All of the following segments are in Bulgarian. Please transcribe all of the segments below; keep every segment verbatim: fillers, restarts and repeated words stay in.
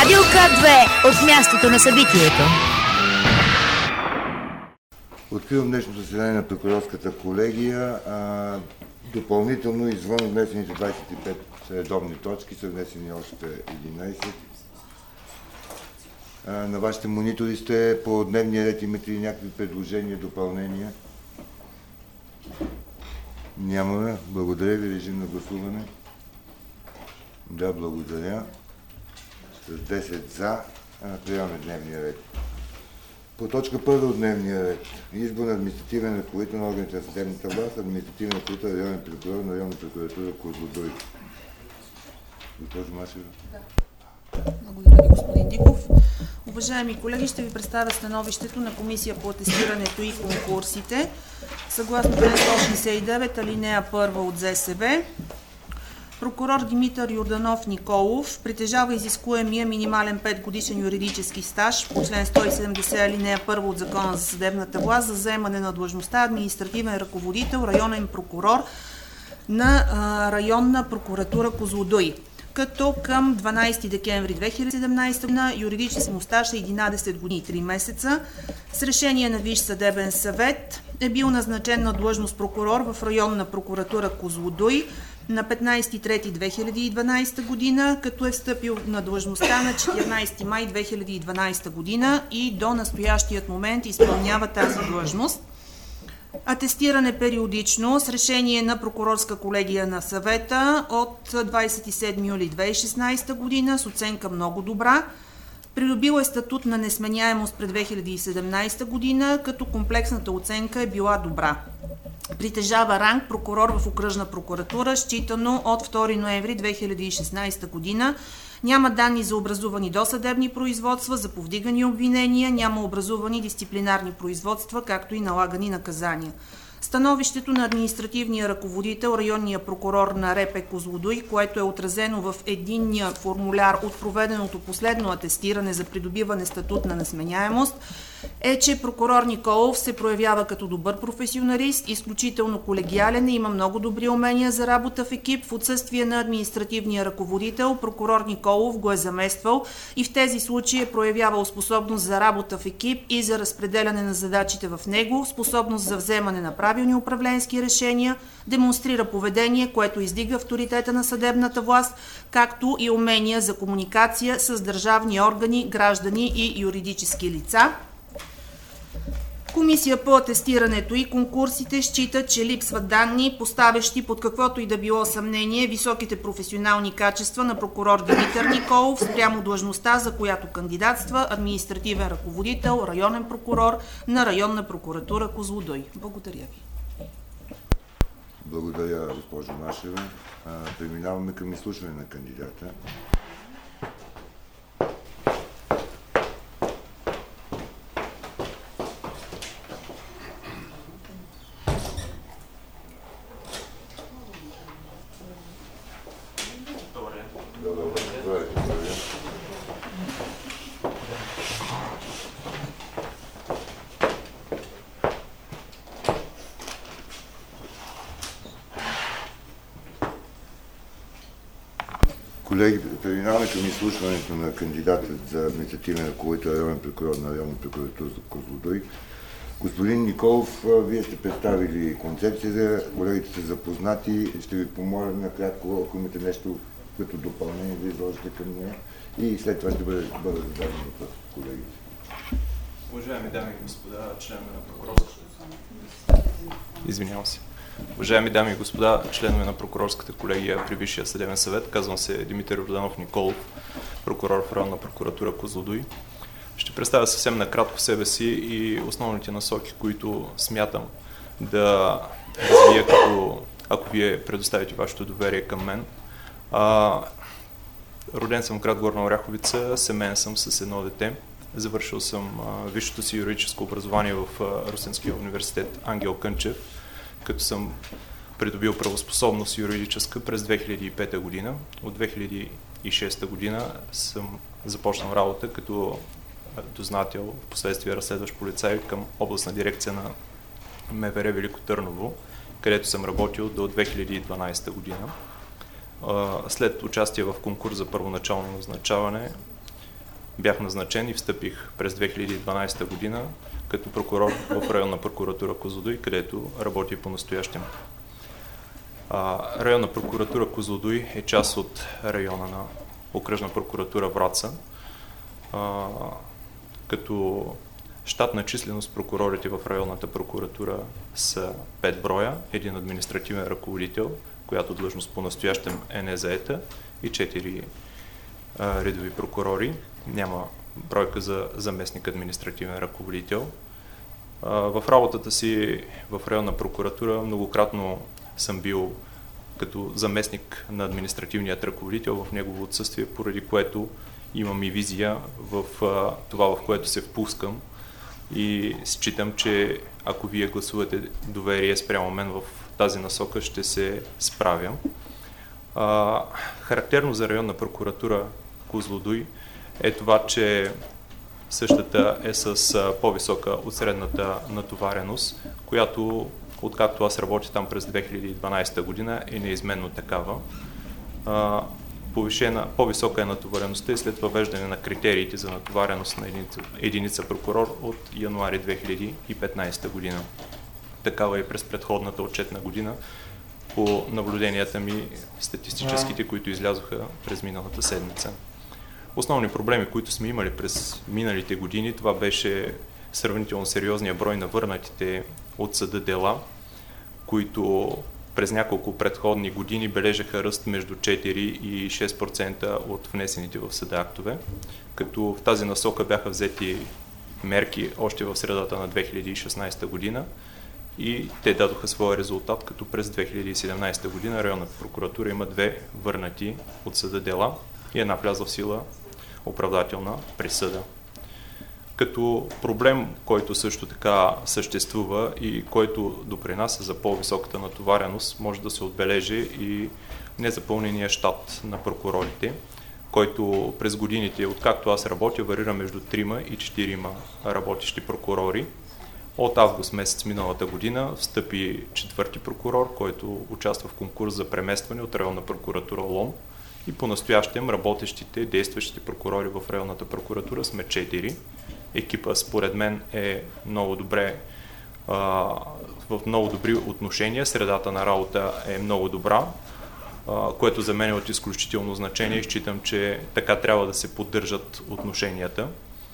Радио К две от мястото на събитието. Откривам днешното заседание на прокурорската колегия. А, допълнително извън внесените двадесет и пет редовни точки са внесени още единадесет. А, на вашите монитори сте по дневния ред. Имате ли някакви предложения, допълнения? Нямаме. Благодаря ви. Режим на гласуване. Да, благодаря. С десет за приемаме дневния ред. По точка първа от дневния ред. Избор на административен ръководител на органите на съдебната власт, административен ръководител на районен прокурор на районна прокуратура Козлодуй. Госпожо Машева. Да. Благодаря ви, господин Диков. Уважаеми колеги, ще ви представя становището на Комисия по атестирането и конкурсите. Съгласно член сто шейсет и девет, алинея първа от ЗСВ, прокурор Димитър Йорданов Николов притежава изискуемия минимален петгодишен юридически стаж по член сто и седемдесет алинея първа от Закона за съдебната власт за заемане на длъжността административен ръководител, районен прокурор на а, районна прокуратура Козлодуй. Като към дванадесети декември две хиляди и седемнадесета година юридически му стаж е единадесет години и три месеца. С решение на Висш съдебен съвет е бил назначен на длъжност прокурор в районна прокуратура Козлодуй на петнадесети март две хиляди и дванадесета година, като е встъпил на длъжността на четиринадесети май две хиляди и дванадесета година и до настоящият момент изпълнява тази длъжност. Атестиране периодично с решение на прокурорска колегия на съвета от двадесет и седми юли две хиляди и шестнадесета година с оценка много добра. Придобил е статут на несменяемост през две хиляди и седемнадесета година, като комплексната оценка е била добра. Притежава ранг прокурор в окръжна прокуратура, считано от втори ноември две хиляди и шестнадесета година. Няма данни за образувани досъдебни производства, за повдигани обвинения, няма образувани дисциплинарни производства, както и налагани наказания. Становището на административния ръководител, районния прокурор на РП Козлодуй, което е отразено в единния формуляр от проведеното последно атестиране за придобиване статут на несменяемост, е, че прокурор Николов се проявява като добър професионалист, изключително колегиален и има много добри умения за работа в екип. В отсъствие на административния ръководител, прокурор Николов го е замествал и в тези случаи е проявявал способност за работа в екип и за разпределяне на задачите в него, способност за вземане на правилни управленски решения, демонстрира поведение, което издига авторитета на съдебната власт, както и умения за комуникация с държавни органи, граждани и юридически лица. Комисия по атестирането и конкурсите счита, че липсват данни, поставящи под каквото и да било съмнение високите професионални качества на прокурор Димитър Николов спрямо длъжността, за която кандидатства административен ръководител, районен прокурор на районна прокуратура Козлодуй. Благодаря ви. Благодаря, госпожо Машева. Преминаваме към изслушване на кандидата. Колеги, преминаваме към изслушването на кандидата за административен ръководител, районен прокурор на районна прокуратура за Козлодуй. Господин Николов, вие сте представили концепцията, колегите са запознати. Ще ви помоля накратко, ако имате нещо като допълнение, да изложите към нея и след това ще бъде, бъде зададен въпрос от колегите. Уважаеми дами и господа, членове на прокурорската... Извинявам се. Уважаеми дами и господа, членове на прокурорската колегия при Висшия съдебен съвет, казвам се Димитър Йорданов Николов, прокурор в районна прокуратура Козлодуй. Ще представя съвсем накратко себе си и основните насоки, които смятам да развия, като, ако вие предоставите вашето доверие към мен. А, роден съм в град Горна Оряховица, семейен съм с едно дете. Завършил съм а, висшето си юридическо образование в а, Русенския университет Ангел Кънчев, като съм придобил правоспособност юридическа през две хиляди и пета година. От две хиляди и шеста година съм започнал работа като дознател, в последствие разследващ полицай към областна дирекция на МВР Велико Търново, където съм работил до две хиляди и дванадесета година. След участие в конкурс за първоначално назначаване бях назначен и встъпих през две хиляди и дванадесета година като прокурор в районна прокуратура Козлодуй, където работи по-настоящем. Районна прокуратура Козлодуй е част от района на окръжна прокуратура Враца, а, като щатна численост прокурорите в районната прокуратура са пет броя, един административен ръководител, която длъжност по-настоящем е незаета, и четири а, редови прокурори. Няма бройка за заместник административен ръководител. А, в работата си в районна прокуратура многократно съм бил като заместник на административният ръководител в негово отсъствие, поради което имам и визия в а, това, в което се впускам, и считам, че ако вие гласувате доверие спрямо мен в тази насока, ще се справям. А, характерно за районна прокуратура Козлодуй е това, че същата е с а, по-висока от средната натовареност, която, откакто аз работя там през две хиляди и дванадесета година, е неизменно такава. А, повишена, по-висока е натовареността и след въвеждане на критериите за натовареност на единица, единица прокурор от януари две хиляди и петнадесета година. Такава и през предходната отчетна година по наблюденията ми статистическите, които излязоха през миналата седмица. Основни проблеми, които сме имали през миналите години, това беше сравнително сериозния брой на върнатите от съда дела, които през няколко предходни години бележаха ръст между четири и шест процента от внесените в съда актове, като в тази насока бяха взети мерки още в средата на две хиляди и шестнадесета година и те дадоха своя резултат, като през две хиляди и седемнадесета година районната прокуратура има две върнати от съда дела и една влязла в сила оправдателна присъда. Като проблем, който също така съществува и който допринася за по-високата натовареност, може да се отбележи и незапълнения щат на прокурорите, който през годините, откакто аз работя, варира между трима и четирима работещи прокурори. От август месец миналата година встъпи четвърти прокурор, който участва в конкурс за преместване от районна прокуратура Лом, и по-настоящем работещите, действащите прокурори в районната прокуратура сме четири. Екипа според мен е много добре, а, в много добри отношения, средата на работа е много добра, а, което за мен е от изключително значение и считам, че така трябва да се поддържат отношенията.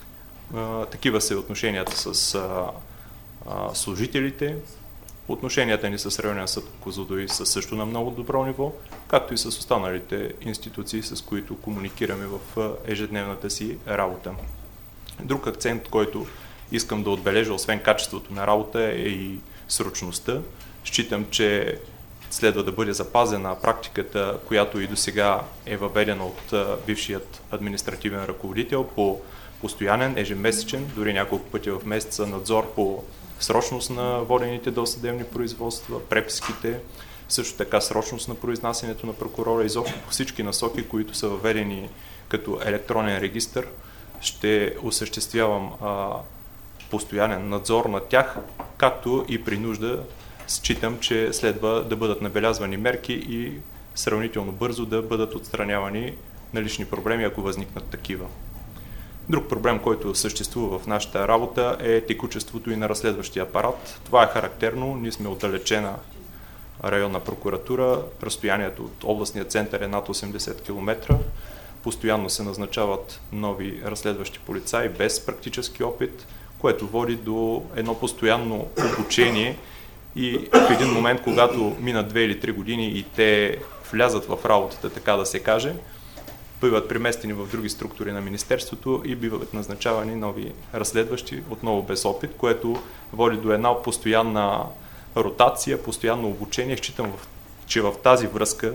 А, такива са отношенията с а, а, служителите. Отношенията ни с районен съд Козлодуй са също на много добро ниво, както и с останалите институции, с които комуникираме в ежедневната си работа. Друг акцент, който искам да отбележа, освен качеството на работа, е и срочността. Считам, че следва да бъде запазена практиката, която и досега е въведена от бившият административен ръководител по постоянен, ежемесечен, дори няколко пъти в месеца надзор по срочност на водените досъдебни производства, преписките, също така срочност на произнасянето на прокурора, изобщо по всички насоки, които са въведени като електронен регистър. Ще осъществявам а, постоянен надзор над тях, както и при нужда считам, че следва да бъдат набелязвани мерки и сравнително бързо да бъдат отстранявани налични проблеми, ако възникнат такива. Друг проблем, който съществува в нашата работа, е текучеството и на разследващия апарат. Това е характерно. Ние сме отдалечена районна прокуратура. Разстоянието от областния център е над осемдесет километра. Постоянно се назначават нови разследващи полицаи без практически опит, което води до едно постоянно обучение и в един момент, когато минат две или три години и те влязат в работата, така да се каже, биват преместени в други структури на Министерството и биват назначавани нови разследващи, отново без опит, което води до една постоянна ротация, постоянно обучение. Считам, че в тази връзка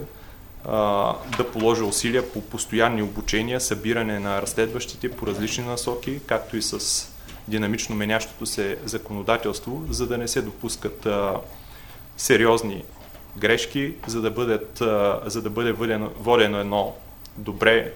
а, да положа усилия по постоянни обучения, събиране на разследващите по различни насоки, както и с динамично менящото се законодателство, за да не се допускат а, сериозни грешки, за да, бъдат, а, за да бъде водено, водено едно добре,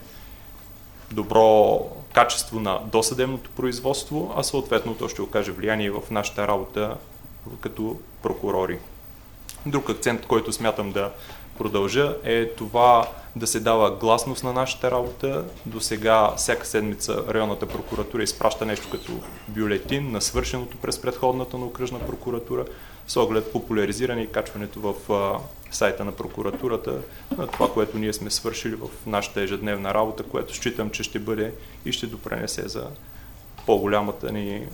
добро качество на досъдебното производство, а съответно то ще окаже влияние в нашата работа като прокурори. Друг акцент, който смятам да продължа, е това да се дава гласност на нашата работа. До сега всяка седмица районната прокуратура изпраща нещо като бюлетин на свършеното през предходната на окръжна прокуратура, с оглед популяризиране и качването в а, сайта на прокуратурата на това, което ние сме свършили в нашата ежедневна работа, което считам, че ще бъде и ще допренесе за по-голямата ни е,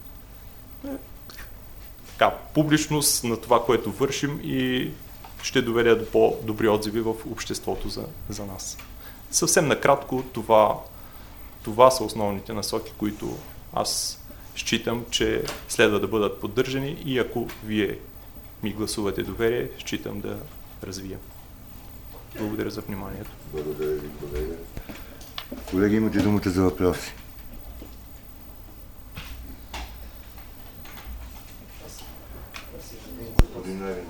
така, публичност на това, което вършим и ще доведе до по-добри отзиви в обществото за, за нас. Съвсем накратко, това, това са основните насоки, които аз считам, че следва да бъдат поддържани и ако вие ми гласувате доверие, считам да развия. Благодаря за вниманието. Благодаря ви, колега. Колеги, имате думата за въпроси. Господин Найден.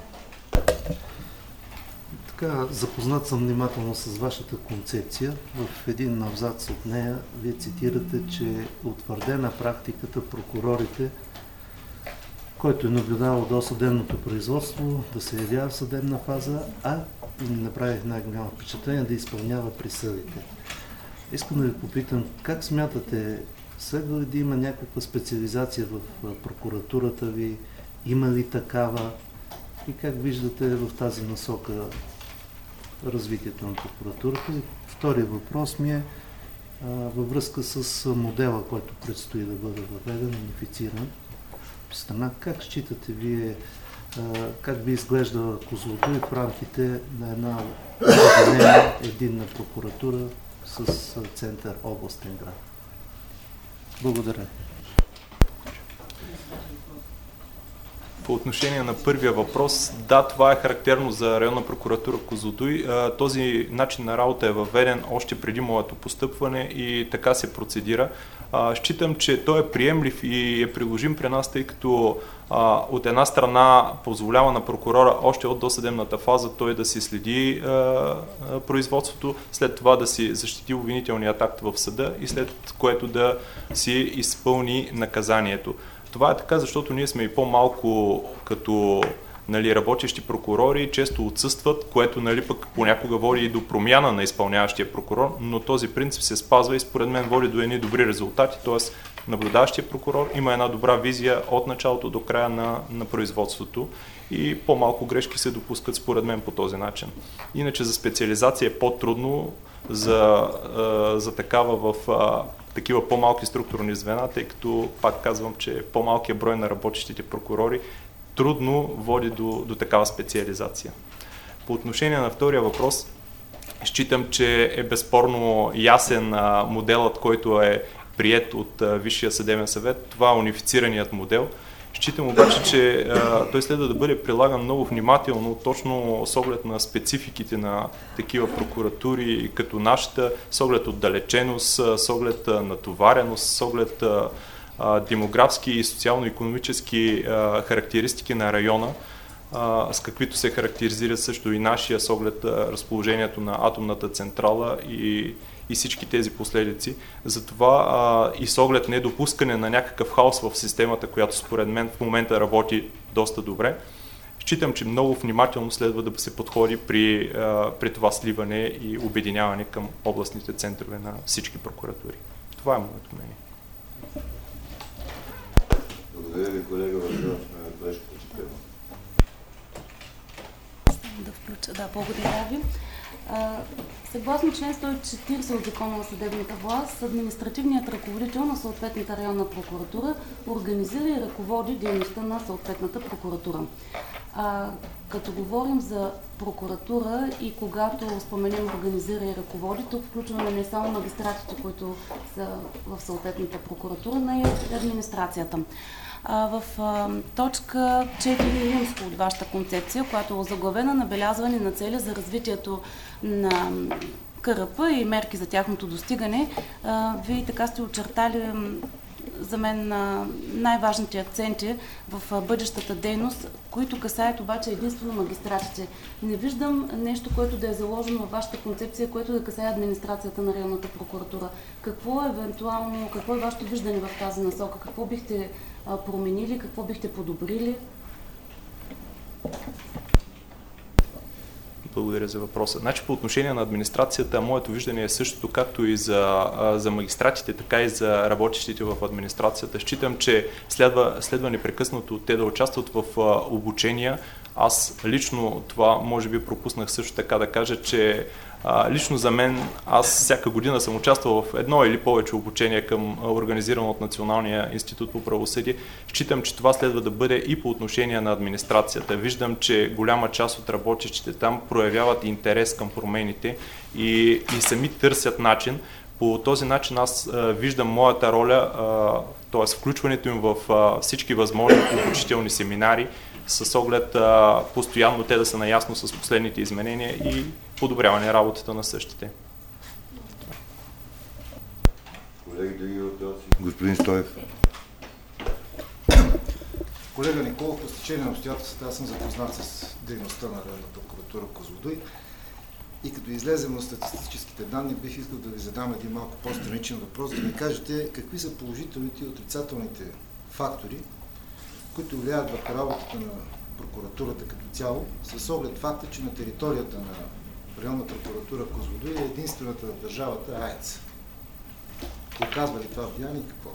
Така, запознат съм внимателно с вашата концепция. В един абзац от нея вие цитирате, че е утвърдена практиката прокурорите, който е наблюдавал досъдебното производство, да се явява в съдебна фаза, а ми направих най-голямо впечатление да изпълнява присъдите. Искам да ви попитам, как смятате, следва ли да има някаква специализация в прокуратурата ви, има ли такава и как виждате в тази насока развитието на прокуратурата? И втория въпрос ми е а, във връзка с модела, който предстои да бъде въведен, унифициран в страна. Как считате вие, а, как би изглеждала Козлодуй в рамките на една обединена единна прокуратура с център областен град? Благодаря. По отношение на първия въпрос, да, това е характерно за районна прокуратура Козлодуй. Този начин на работа е въведен още преди моето постъпване и така се процедира. Считам, че той е приемлив и е приложим при нас, тъй като от една страна позволява на прокурора още от досъдебната фаза той да си следи производството, след това да си защити обвинителният акт в съда и след което да си изпълни наказанието. Това е така, защото ние сме и по-малко като нали, работещи прокурори, често отсъстват, което нали, пък понякога води и до промяна на изпълняващия прокурор, но този принцип се спазва и според мен води до едни добри резултати, т.е. наблюдаващия прокурор има една добра визия от началото до края на, на производството и по-малко грешки се допускат според мен по този начин. Иначе за специализация е по-трудно за, за такава в такива по-малки структурни звена, тъй като, пак казвам, че по-малкият брой на работещите прокурори трудно води до, до такава специализация. По отношение на втория въпрос, считам, че е безспорно ясен а, моделът, който е приет от а, Висшия съдебен съвет. Това е унифицираният модел. Считам обаче, че а, той следва да бъде прилаган много внимателно, точно с оглед на спецификите на такива прокуратури, като нашата, с оглед отдалеченост, с оглед натовареност, с оглед а, а, демографски и социално-икономически а, характеристики на района, а, с каквито се характеризира също и нашия, с оглед а, разположението на атомната централа и и всички тези последици. Затова а, и с оглед недопускане на някакъв хаос в системата, която според мен в момента работи доста добре, считам, че много внимателно следва да се подходи при, а, при това сливане и обединяване към областните центрове на всички прокуратури. Това е моето мнение. Благодаря ви, колега, въпрос на колежката Чепева. Да включа, да, благодаря ви. Съгласно член сто и четиридесет от Закона за съдебната власт, административният ръководител на съответната районна прокуратура организира и ръководи дейността на съответната прокуратура. А, като говорим за прокуратура и когато споменем организира и ръководи, тук включваме не само магистратите, които са в съответната прокуратура, но и администрацията. А, в а, точка четири римско от вашата концепция, която е озаглавена набелязване на цели за развитието на КРП и мерки за тяхното достигане, а, вие така сте очертали за мен най-важните акценти в бъдещата дейност, които касаят обаче единствено магистратите. Не виждам нещо, което да е заложено във вашата концепция, което да касае администрацията на районната прокуратура. Какво е евентуално, какво е вашето виждане в тази насока? Какво бихте променили, какво бихте подобрили? благодаря за въпроса. Значи по отношение на администрацията, моето виждане е същото, както и за, за магистратите, така и за работещите в администрацията. Считам, че следва, следва непрекъснато те да участват в обучения. Аз лично това може би пропуснах също така да кажа, че а, лично за мен аз всяка година съм участвал в едно или повече обучение към организирано от Националния институт по правосъдие. Считам, че това следва да бъде и по отношение на администрацията. Виждам, че голяма част от работещите там проявяват интерес към промените и, и сами търсят начин. По този начин аз а, виждам моята роля, т.е. включването им в а, всички възможни обучителни семинари, с оглед а, постоянно те да са наясно с последните изменения и подобряване работата на същите. Колеги, други въпроси? Господин Стоев. Колега Николов, по стечение на обстоятелствата, аз съм запознат с дейността на Районна прокуратура Козлодуй и като излезем от статистическите данни, бих искал да ви задам един малко по-страничен въпрос, да ми кажете какви са положителните и отрицателните фактори, които влияят върху работата на прокуратурата като цяло, с оглед факта, че на територията на Районна прокуратура Козлодуй е единствената в държавата АЕЦ. Оказва ли това влияние и какво?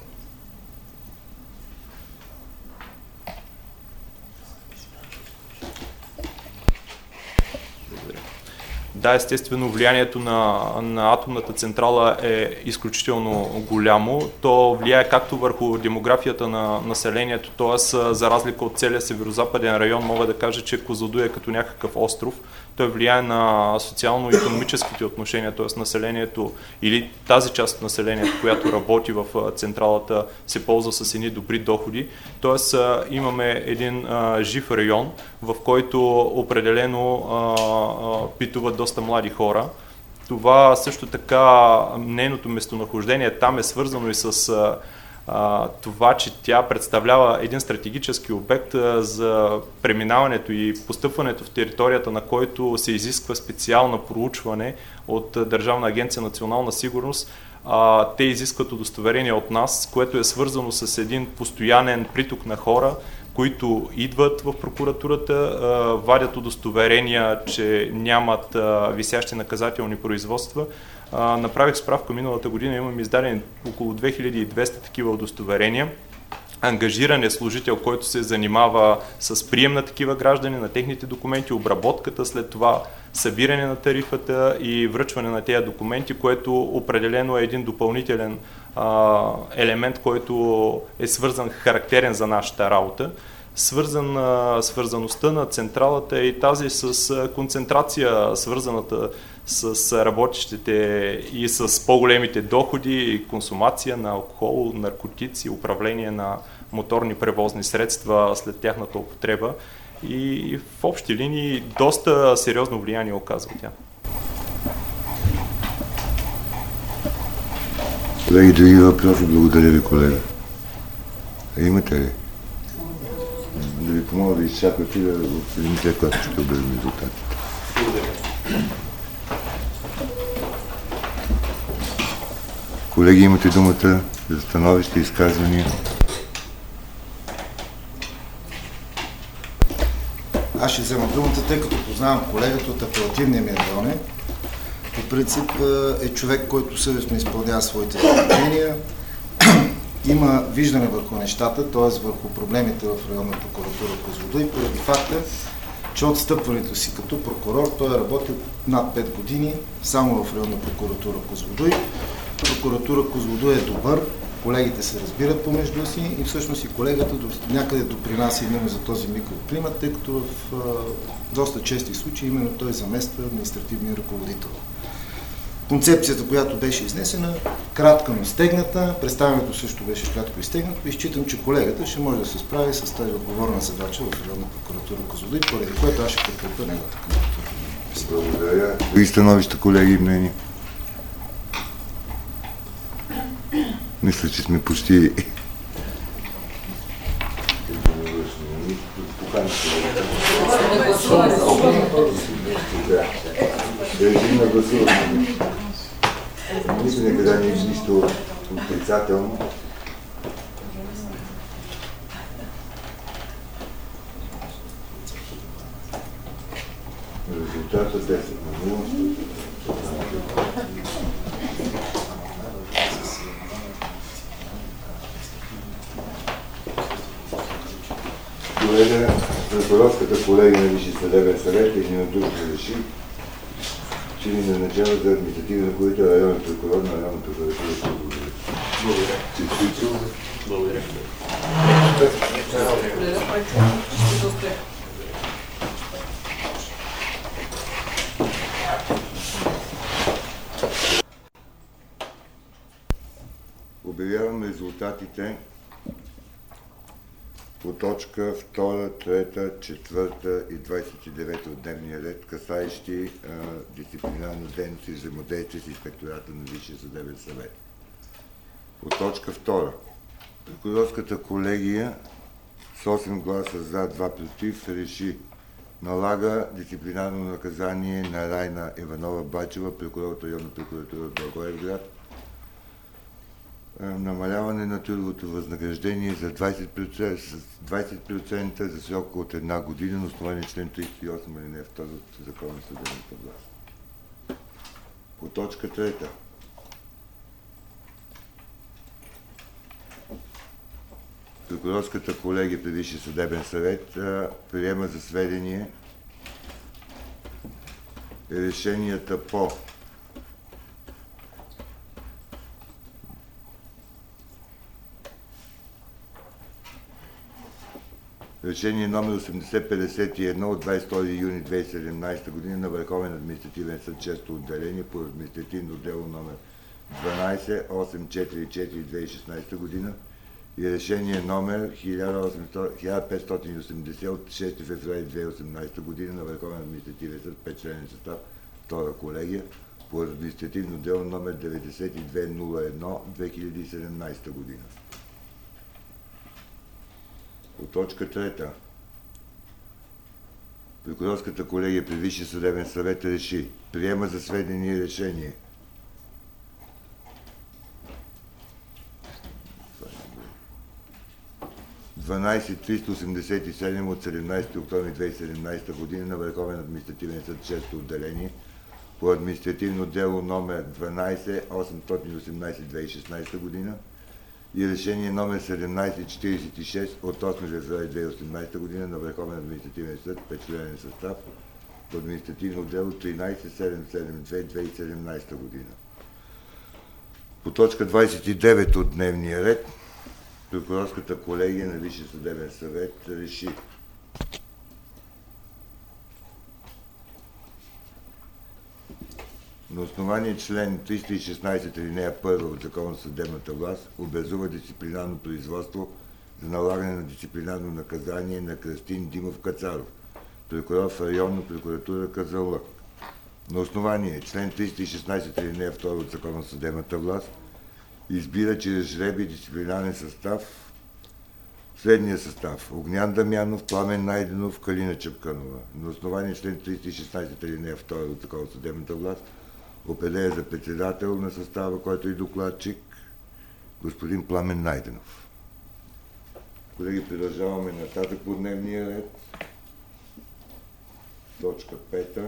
Да, естествено, влиянието на, на атомната централа е изключително голямо. То влияе както върху демографията на населението, т.е. за разлика от целия северо-западен район, мога да кажа, че Козлодуй е като някакъв остров. Той влияе на социално-икономическите отношения, т.е. населението или тази част от населението, която работи в централата, се ползва с едни добри доходи. Т.е. имаме един а, жив район, в който определено а, а, питуват доста млади хора. Това също така, нейното местонахождение там е свързано и с а, а, това, че тя представлява един стратегически обект а, за преминаването и постъпването в територията, на който се изисква специално проучване от Държавна агенция национална сигурност. А, те изискват удостоверение от нас, което е свързано с един постоянен приток на хора, които идват в прокуратурата, вадят удостоверения, че нямат висящи наказателни производства. Направих справка миналата година, имам издадени около две хиляди и двеста такива удостоверения. Ангажиран е служител, който се занимава с прием на такива граждани, на техните документи, обработката, след това събиране на тарифата и връчване на тези документи, което определено е един допълнителен а, елемент, който е свързан, характерен за нашата работа. Свързан, а, свързаността на централата е и тази с а, концентрация, свързаната с работещите и с по-големите доходи, консумация на алкохол, наркотици, управление на моторни превозни средства след тяхната употреба. И в общи линии доста сериозно влияние оказва тя. Колеги, други въпроси? Благодаря ви, колега. А имате ли? Да ви помоля да изчаквате да обсъдим след което ще обявим резултатите. Колеги, имате думата за становище и изказвания. Аз ще взема думата, тъй като познавам колегата от апелативния ми район. По принцип е човек, който съвестно изпълнява своите задължения, има виждане върху нещата, т.е. върху проблемите в Районна прокуратура Козлодуй, поради факта, че от стъпването си като прокурор той е работил над пет години само в Районна прокуратура Козлодуй. Прокуратура Козлодуй е добър, колегите се разбират помежду си и всъщност и колегата някъде допринася именно за този микроклимат, тъй като в а, доста чести случаи именно той замества административния ръководител. Концепцията, която беше изнесена, кратка, но стегната, представянето също беше кратко и стегнато и считам, че колегата ще може да се справи с тази отговорна задача в Районна прокуратура Козлодуй, поради което аз ще подкрепя неговата кандидатура. Благодаря. И становища, колеги, и мнения? Мисля, че сме почти... Режим на гласуване. Мисля, никъде не е нищо отрицателно. Резултат. резултата десет на нула. Колега, прокурорската колегия на Висшия съдебен съвет единодушно реши, че ни назначава за административен ръководител районен прокурор на районна прокуратура. Благодаря. Честито. Благодаря. Обявявам резултатите по точка втора, трета, четвърта и двадесет и девета от дневния ред, касаещи а, дисциплинарна дейност и взаимодействие с инспектората на Висшия съдебен съвет. По точка втора. Прокурорската колегия с осем гласа за, два против реши: налага дисциплинарно наказание на Райна Иванова Бачева, прокурор от районна прокуратура в Благоевград, намаляване на трудовото възнаграждение за двадесет процента, с двадесет процента за срок от една година на основание член тридесет и осем алинея втора от Закона за съдебната власт. По точка трета. Прокурорската колегия при Висшия съдебен съвет а, приема за сведение решенията по решение номер осемдесет петдесет и едно от двадесет и втори юни две хиляди и седемнадесета година на Върховен административен съд, шесто отделение по административно дело номер дванадесет осемстотин четиридесет и четири две хиляди и шестнадесета година и решение номер хиляда петстотин и осемдесет от шести февруари две хиляди и осемнадесета година на Върховен административен съд, петчленен състав, втора колегия по административно дело номер деветдесет и две нула едно две хиляди и седемнадесета година. По точка трета. Прокурорската колегия при Висшия съдебен съвет реши: приема за сведение решение дванадесет триста осемдесет и седем от седемнадесети октомври две хиляди и седемнадесета година на Върховен административен съд, шесто отделение по административно дело номер дванадесет осемстотин и осемнадесет две хиляди и шестнадесета година и решение номер седемнадесет четиридесет и шест от осми февруари две хиляди и осемнадесета година на Върховен административен съд, петчленен състав по административно дело тринадесет седемстотин седемдесет и две две хиляди и седемнадесета година. По точка двадесет и девет от дневния ред Прокурорската колегия на Висшия съдебен съвет реши: на основание член триста и шестнадесет алинея първа от Закона за съдебната власт образува дисциплинарно производство за налагане на дисциплинарно наказание на Кръстин Димов Кацаров, прокурор в районна прокуратура Казанлък. На основание член триста и шестнадесет алинея втора от Закона за съдебната власт избира чрез жребий дисциплинарен състав следния състав: Огнян Дамянов, Пламен Найденов, Калина Чапкънова. На основание член триста и шестнадесет алинея втора от Закона за съдебната власт определя за председател на състава, който и докладчик, господин Пламен Найденов. Колеги, продължаваме нататък по дневния ред. Точка пета.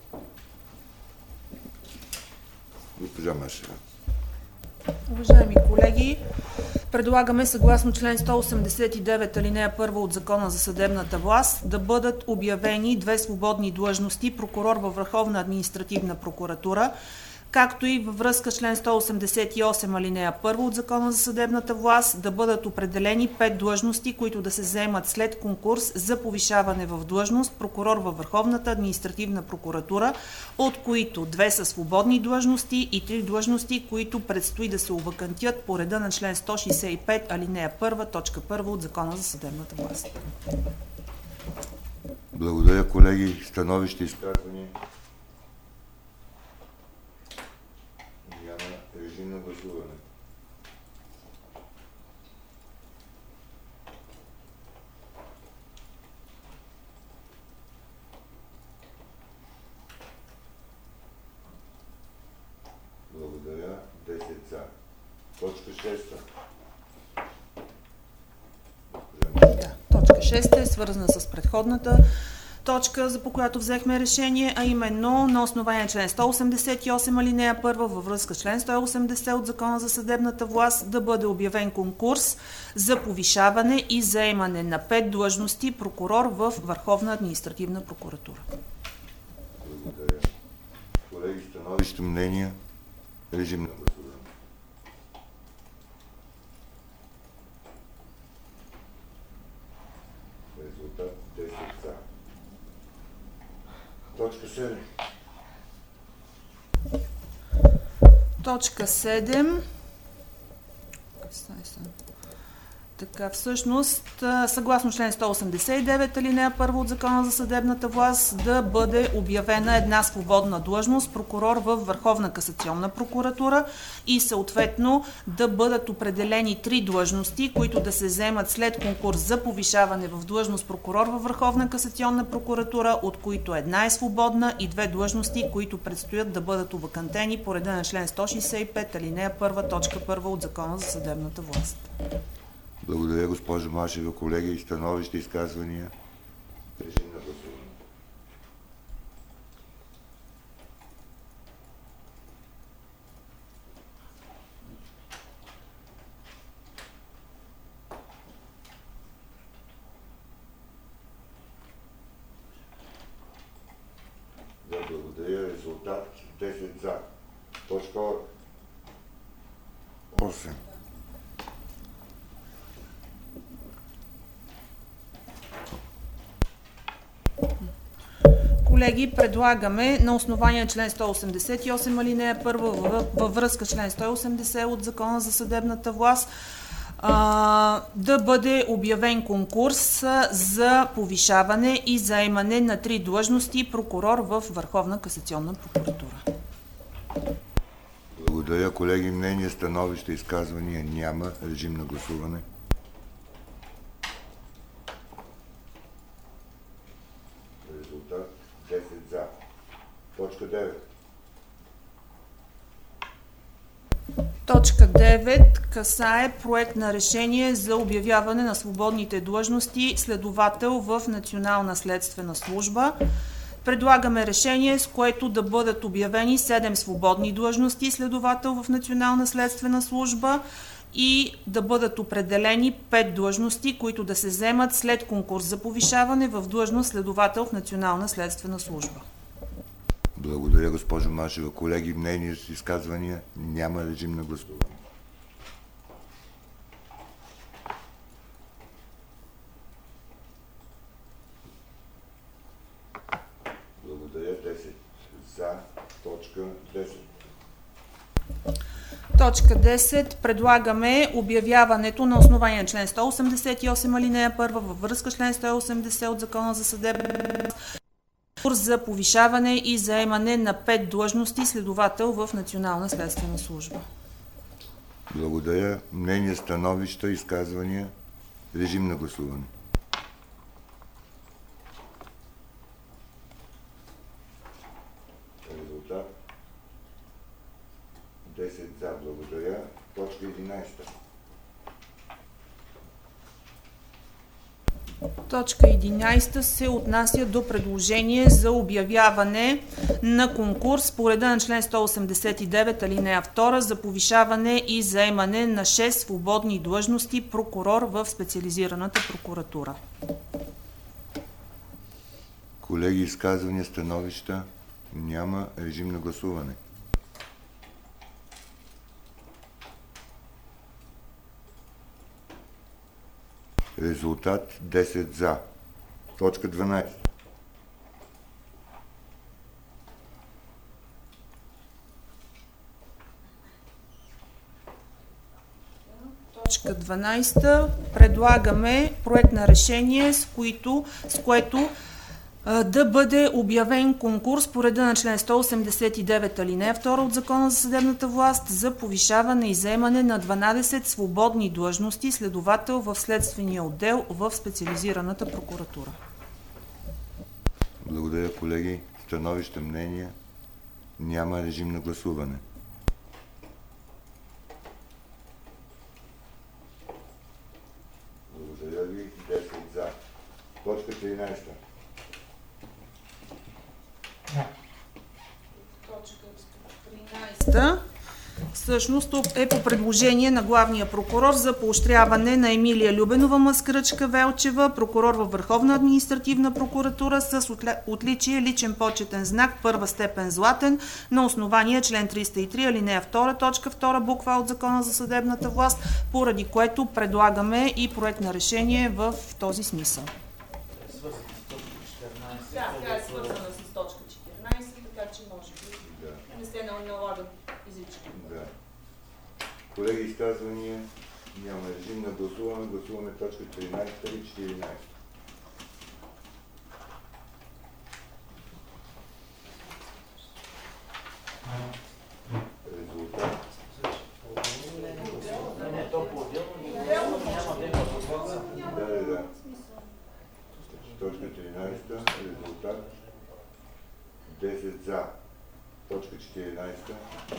Госпожа Машева. Уважаеми колеги, предлагаме съгласно член сто осемдесет и девет алинея първа от Закона за съдебната власт да бъдат обявени две свободни длъжности прокурор във Върховна административна прокуратура, както и във връзка с член сто осемдесет и осем алинея първа от Закона за съдебната власт да бъдат определени пет длъжности, които да се заемат след конкурс за повишаване в длъжност прокурор във Върховната административна прокуратура, от които две са свободни длъжности и три длъжности, които предстои да се овакантят по реда на член сто шестдесет и пет алинея първа точка първа от Закона за съдебната власт. Благодаря, колеги. Становище, изказвания? Няма. Режим на гласуване. Благодаря. десет за. Точка шеста. Да, точка шеста е свързана с предходната точка, по която взехме решение, а именно на основание член сто осемдесет и осем алинея първа във връзка с член сто и осемдесет от Закона за съдебната власт да бъде обявен конкурс за повишаване и заемане на пет длъжности прокурор в Върховна административна прокуратура. Благодаря. Колеги, становище, мнения, режим на гласуване. Резултат десет за. Точка седем. Точка седем. Така, всъщност, съгласно член сто осемдесет и девет алинея първа от Закона за съдебната власт да бъде обявена една свободна длъжност прокурор в Върховна касационна прокуратура и съответно да бъдат определени три длъжности, които да се вземат след конкурс за повишаване в длъжност прокурор във Върховна касационна прокуратура, от които една е свободна и две длъжности, които предстоят да бъдат овакантени по реда на член сто шестдесет и пет алинея първа точка първа от Закона за съдебната власт. Благодаря, госпожо Машева. Колеги, становища, изказвания. Режим на гласуване. Да, благодаря. Резултат десет за. Точка осем. Колеги, предлагаме на основание член сто осемдесет и осем алинея първа във връзка с член сто и осемдесет от Закона за съдебната власт а, да бъде обявен конкурс за повишаване и заемане на три длъжности прокурор в Върховна касационна прокуратура. Благодаря, колеги. Мнения, становища, изказвания няма. Режим на гласуване. Резултат десет за. Точка девет. Точка девет касае проект на решение за обявяване на свободните длъжности следовател в Национална следствена служба. Предлагаме решение, с което да бъдат обявени седем свободни длъжности следовател в Национална следствена служба и да бъдат определени пет длъжности, които да се вземат след конкурс за повишаване в длъжност следовател в Национална следствена служба. Благодаря, госпожо Машева. Колеги, мнения с изказвания няма. Режим на гласуване. Благодаря. десет за. Точка десет. Точка десет. Предлагаме обявяването на основание член сто осемдесет и осем алинея първа във връзка с член сто и осемдесет от Закона за съдебната курс за повишаване и заемане на пет длъжности следовател в Национална следствена служба. Благодаря. Мнения, становища, изказвания. Режим на гласуване. Резултат десет за. Благодаря. Точка единадесета. Точка единадесета се отнася до предложение за обявяване на конкурс по реда на член сто осемдесет и девет алинея втора за повишаване и заемане на шест свободни длъжности прокурор в специализираната прокуратура. Колеги, изказвания, становища няма. Режим на гласуване. Резултат десет за. Точка дванадесет. Точка дванадесета. Предлагаме проект на решение, с, които, с което а, да бъде обявен конкурс по реда на член сто осемдесет и девет алинея втора от Закона за съдебната власт за повишаване и заемане на дванадесет свободни длъжности следовател в следствения отдел в специализираната прокуратура. Благодаря, колеги. Становища, мнения няма. Режим на гласуване. Благодаря ви. десет за. Точка тринадесета. петнайсета. Всъщност е по предложение на главния прокурор за поощряване на Емилия Любенова Маскръчка-Велчева, прокурор във Върховна административна прокуратура с отличие личен почетен знак първа степен златен на основание член триста и три алинея втора точка втора буква от Закона за съдебната власт, поради което предлагаме и проект на решение в този смисъл. Да, тя е свързана с точка четиринайсет, така че може би не се налага изрично. Да. Колеги, изказвания няма. Режим на гласуване. Гласуваме точка тринайсета и четиринайсета. Резултат. Да, да, да. Точка тринайсета. Резултат. десет за. Точка четиринайсета.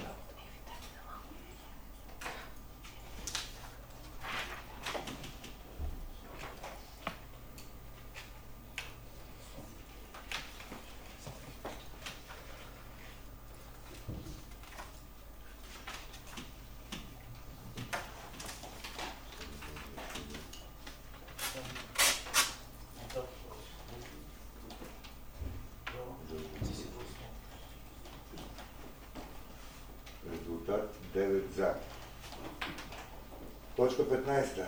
Резултат девет за. Точка петнайсета.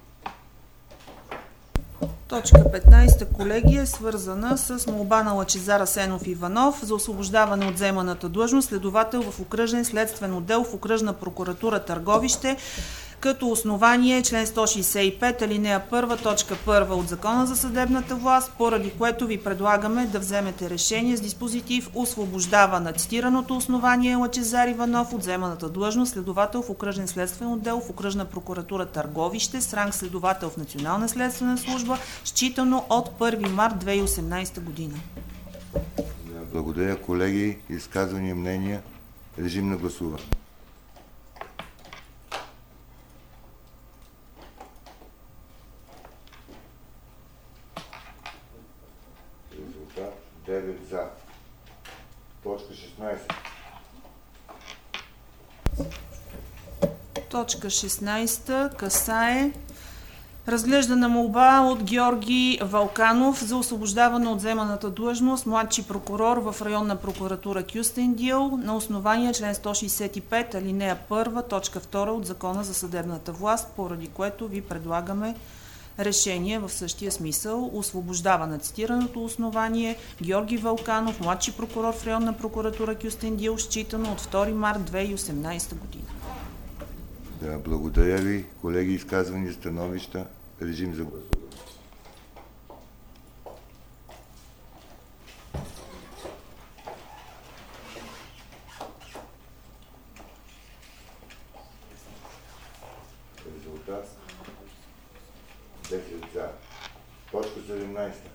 Точка петнайсета, колеги, е свързана с молба на Лъчезар Асенов Иванов за освобождаване от заеманата длъжност следовател в окръжен следствен отдел в окръжна прокуратура Търговище, като основание член сто шейсет и пет алинея първа точка първа от Закона за съдебната власт, поради което ви предлагаме да вземете решение с диспозитив освобождава на цитираното основание Лъчезар Иванов от заеманата длъжност следовател в окръжен следствен отдел в окръжна прокуратура Търговище с ранг следовател в Национална следствена служба, считано от първи март две хиляди и осемнайсета година. Благодаря, колеги. Изказвания, мнения. Режим на гласуване. Резултат девет за. Точка шестнайсета. Точка шестнайсета касае разглеждана молба от Георги Вълканов за освобождаване от заеманата длъжност младши прокурор в районна прокуратура Кюстендил на основание член сто шейсет и пет алинея първа точка втора от Закона за съдебната власт, поради което ви предлагаме решение в същия смисъл. Освобождава на цитираното основание Георги Вълканов, младши прокурор в районна прокуратура Кюстендил, считано от втори март две хиляди и осемнайсета година. Да, благодаря ви. Колеги, изказвания, становища. Режим за гласуване. Резултат десет за. Точка седемнайсета.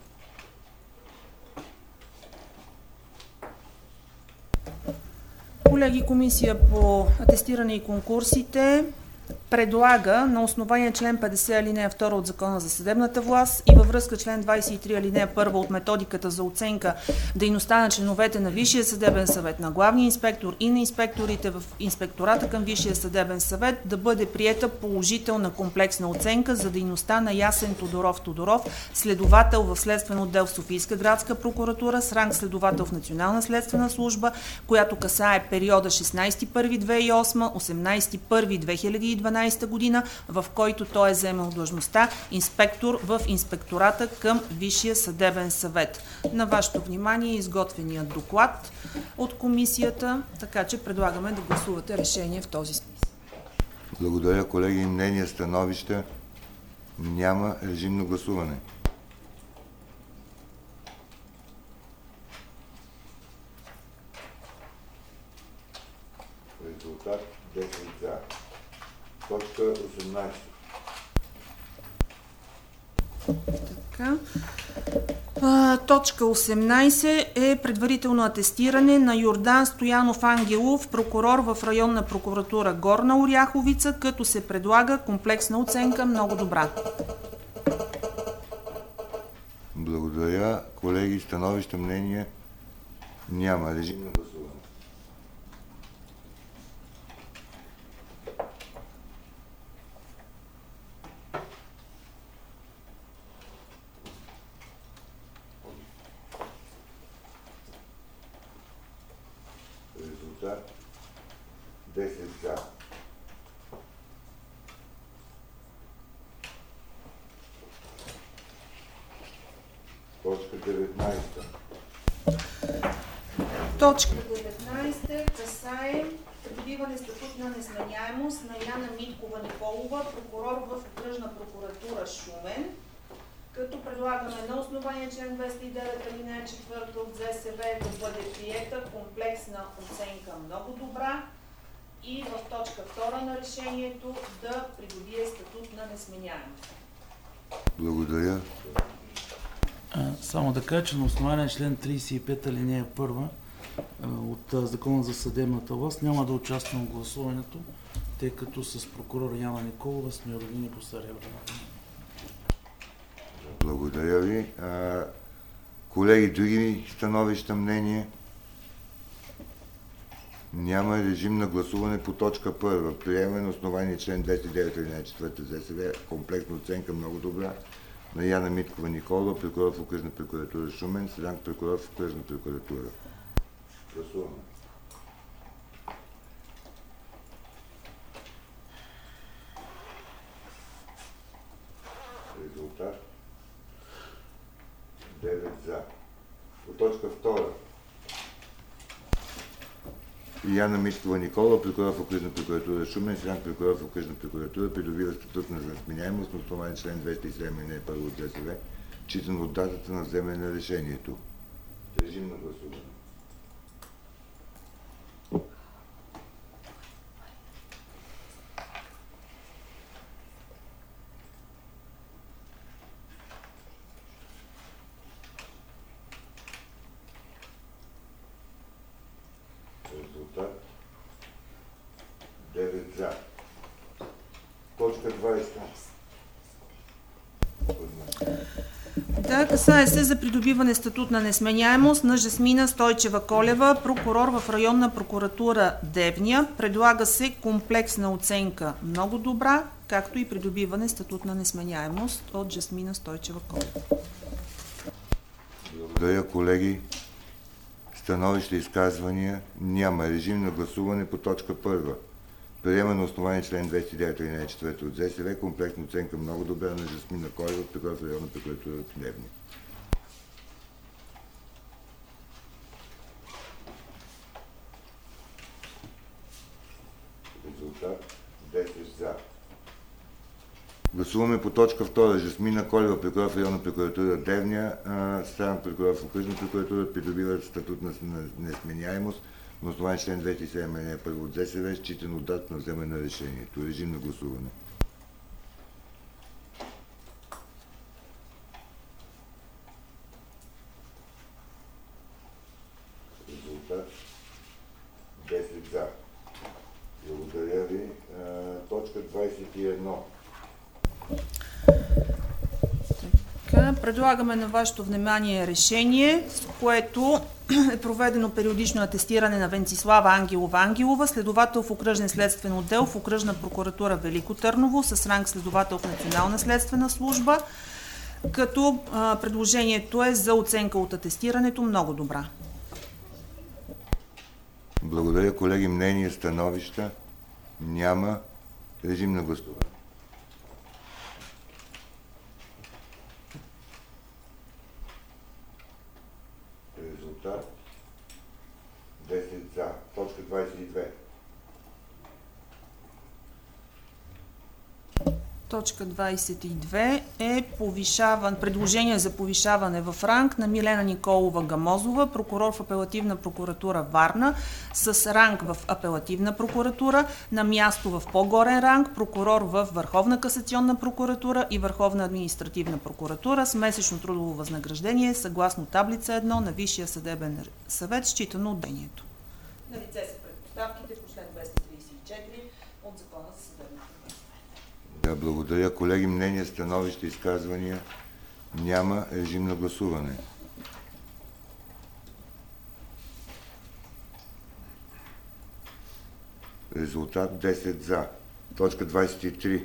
Колеги, комисия по атестиране и конкурсите предлага на основание член петдесет алинея втора от Закона за съдебната власт и във връзка член двайсет и три алинея първа от методиката за оценка дейността на членовете на Висшия съдебен съвет, на главния инспектор и на инспекторите в инспектората към Висшия съдебен съвет да бъде приета положителна комплексна оценка за дейността на Ясен Тодоров Тодоров, следовател в следствен отдел в Софийска градска прокуратура с ранг следовател в Национална следствена служба, която касае периода шестнайсети първи две хиляди и осма – осемнайсети първи две хиляди и дванайсета година, в който той е заемал длъжността инспектор в инспектората към Висшия съдебен съвет. На вашето внимание е изготвеният доклад от комисията, така че предлагаме да гласувате решение в този смисъл. Благодаря, колеги. Мнения, становища? Няма. Режим на гласуване. Резултат десет за. Точка осемнайсета. Така. А, точка осемнайсет е предварително атестиране на Йордан Стоянов Ангелов, прокурор в районна прокуратура Горна Оряховица, като се предлага комплексна оценка много добра. Благодаря. Колеги, становища, мнения? Няма. Режим на гласуване. десет за. Точка деветнайсета. Точка деветнайсета касае придобиване статут на несменяемост на Яна Миткова Николова, прокурор в окръжна прокуратура Шумен, като предлагаме на основание член двеста и девет алинея четвърта от ЗСВ да бъде приета комплексна оценка много добра и в точка втора на решението да придобие статут на несменяемост. Благодаря. А, само да кажа, че на основание член трийсет и пет алинея първа от а, Закона за съдебната власт няма да участвам в гласуването, тъй като с прокурор Яна Николова сме родени по стария време. Благодаря ви. А, колеги, други становища, мнение? Няма. Режим на гласуване по точка първа. Приемане на основание член двеста и девет алинея четвърта ЗСВ. Комплексна оценка много добра на Яна Миткова Николова, прокурор в окръжна прокуратура Шумен, с ранг прокурор в окръжна прокуратура. Гласуваме. Резултат девет за. По точка втора. Яна Миткова Николова, прокурор в окръжна прокуратура Шумен, с ранг прокурор в окръжна прокуратура, придобива статут на несменяемост на основание член двеста и седем алинея първа от ЗСВ, считано от датата на вземане на решението. Режим на гласуване. Резултат девет за. Точка двайсета. Да, касае се за придобиване статут на несменяемост на Жасмина Стойчева Колева, прокурор в районна прокуратура Девня. Предлага се комплексна оценка много добра, както и придобиване статут на несменяемост от Жасмина Стойчева Колева. Благодаря, колеги. Становища, изказвания? Няма. Режим на гласуване по точка първа. Приема на основание член двеста и девет алинея четвърта от ЗСВ комплексна оценка много добра на Жасмина Колева, прокурор в районна прокуратура Девня. Резултат десет за. Гласуваме по точка втора. Жасмина Колева, прокурор в районна прокуратура Девня, стран прокурор в окръжна прокуратура, придобива статут на несменяемост на основание член двеста и седем алинея първа от ЗСВ, считано от дата на вземане на решението. Режим на гласуване. Резултат десет за. Благодаря ви. Точка двайсет и едно. Така, предлагаме на вашето внимание решение, с което е проведено периодично атестиране на Венцислава Ангелова Ангелова, следовател в окръжен следствен отдел в окръжна прокуратура Велико Търново, с ранг следовател в Национална следствена служба, като а, предложението е за оценка от атестирането много добра. Благодаря, колеги. Мнение, становища? Няма. Режим на гласуване. Резултат десет за. Точка двайсет и две. Точка двайсет и две е повишаван, предложение за повишаване в ранг на Милена Николова Гамозова, прокурор в апелативна прокуратура Варна, с ранг в апелативна прокуратура, на място в по-горен ранг, прокурор в Върховна касационна прокуратура и Върховна административна прокуратура, с месечно трудово възнаграждение съгласно таблица едно на Висшия съдебен съвет, считано от дението. На лице са предпоставките по член двеста трийсет и четири от Закона за съдебната власт. Да, благодаря, колеги. Мнения, становища, изказвания? Няма. Режим на гласуване. Резултат десет за. Точка двайсет и три.